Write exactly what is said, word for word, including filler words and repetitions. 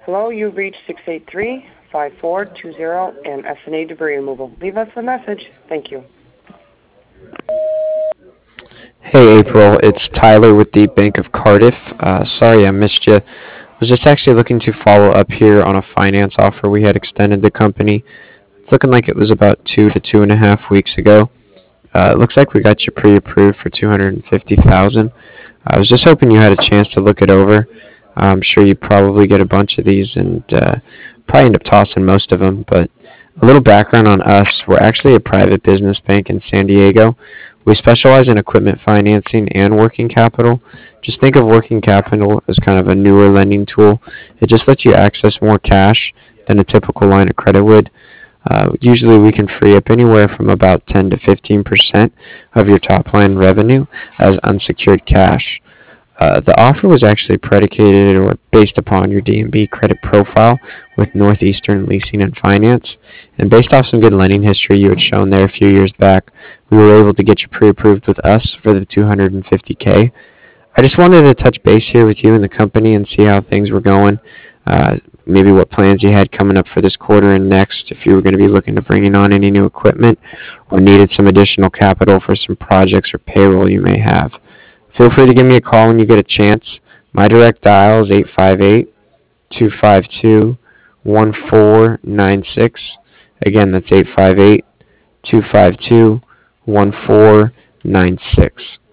Hello, you've reached six eight three, five four two zero and S N A Debris Removal. Leave us a message. Thank you. Hey April, it's Tyler with the Bank of Cardiff. Uh, sorry I missed you. Was just actually looking to follow up here on a finance offer we had extended the company. It's looking like it was about two to two and a half weeks ago. Uh, it looks like we got you pre-approved for two hundred and fifty thousand. I was just hoping you had a chance to look it over. I'm sure you probably get a bunch of these and uh, probably end up tossing most of them. But a little background on us: we're actually a private business bank in San Diego. We specialize in equipment financing and working capital. Just think of working capital as kind of a newer lending tool. It just lets you access more cash than a typical line of credit would. Uh, usually we can free up anywhere from about ten to fifteen percent of your top line revenue as unsecured cash. Uh, the offer was actually predicated or based upon your D and B credit profile with Northeastern Leasing and Finance. And based off some good lending history you had shown there a few years back, we were able to get you pre-approved with us for the two hundred fifty K. I just wanted to touch base here with you and the company and see how things were going. Uh, maybe what plans you had coming up for this quarter and next, if you were going to be looking to bringing on any new equipment or needed some additional capital for some projects or payroll you may have. Feel free to give me a call when you get a chance. My direct dial is eight five eight, two five two, one four nine six. Again, that's eight five eight, two five two, one four nine six.